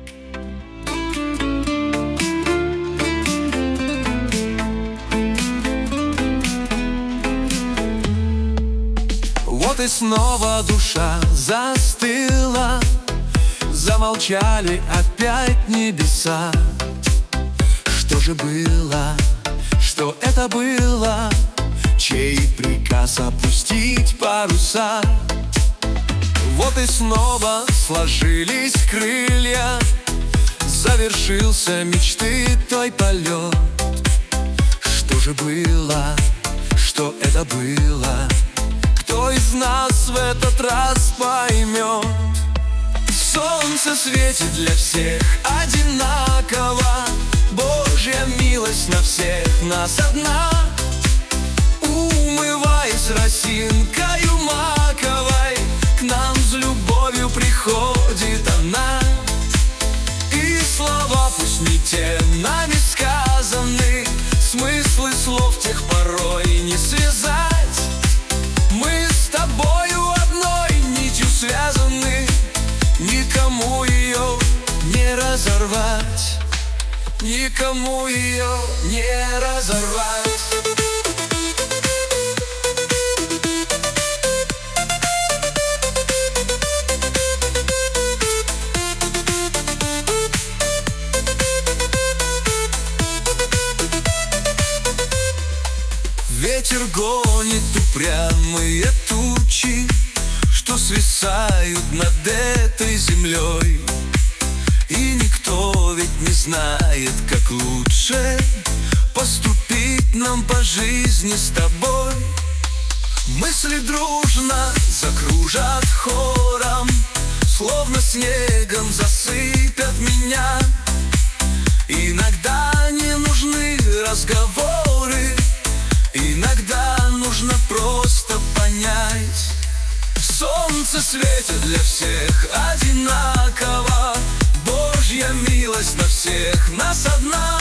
Вот и снова душа застыла, замолчали опять небеса. Что же было, что это было, чей приказ опустить паруса? Вот и снова сложились крылья, завершился мечты той полет. Что же было, что это было, кто из нас в этот раз поймет? Солнце светит для всех одинаково, Божья милость на всех нас одна. Умываясь росинкою маковой, к нам с любовью приходит она. И слова пусть не те нами сказаны, смыслы слов тех порой не связать. Мы с тобою одной нитью связаны, никому ее не разорвать, никому ее не разорвать. Ветер гонит упрямые тучи, что свисают над этой землей. И никто ведь не знает, как лучше поступить нам по жизни с тобой. Мысли дружно закружат хором, словно снегом засыпят меня. Иногда не нужны разговоры, иногда нужно просто понять. Солнце светит для всех одинаково, Божья милость на всех нас одна.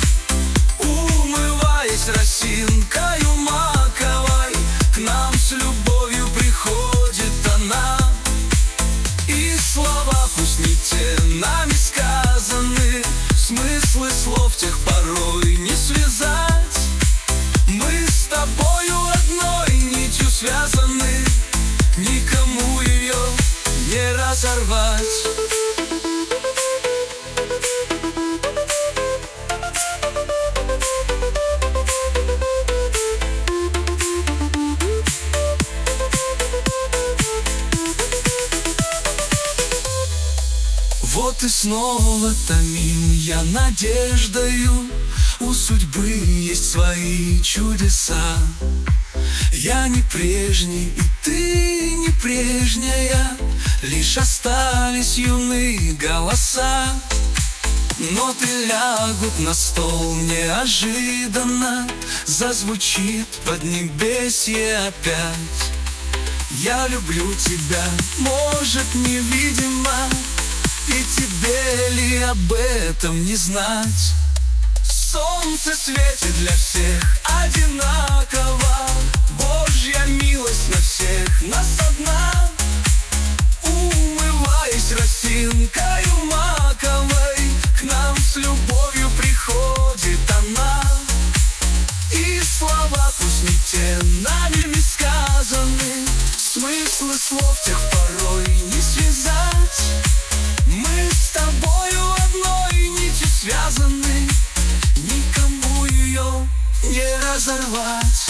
Умываясь росинкою маковой, к нам с любовью приходит она. И слова пусть не те нами сказаны, смыслы слов тех порой не связать. Мы с тобою одной нитью связаны, никому ее не разорвать. Вот и снова томим я надеждою, у судьбы есть свои чудеса. Я не прежний, и ты не прежняя, лишь остались юные голоса. Ноты лягут на стол неожиданно, зазвучит поднебесье опять. Я люблю тебя, может, невидимо, и тебе ли об этом не знать? Солнце светит для всех одинаково, Божья милость на всех нас одна. Умываясь росинкою маковой, к нам с любовью приходит она. И слова пусть не те нами сказаны, смыслы слов тех порой не связать. Мы с тобою одной нитью связаны, никому ее не разорвать.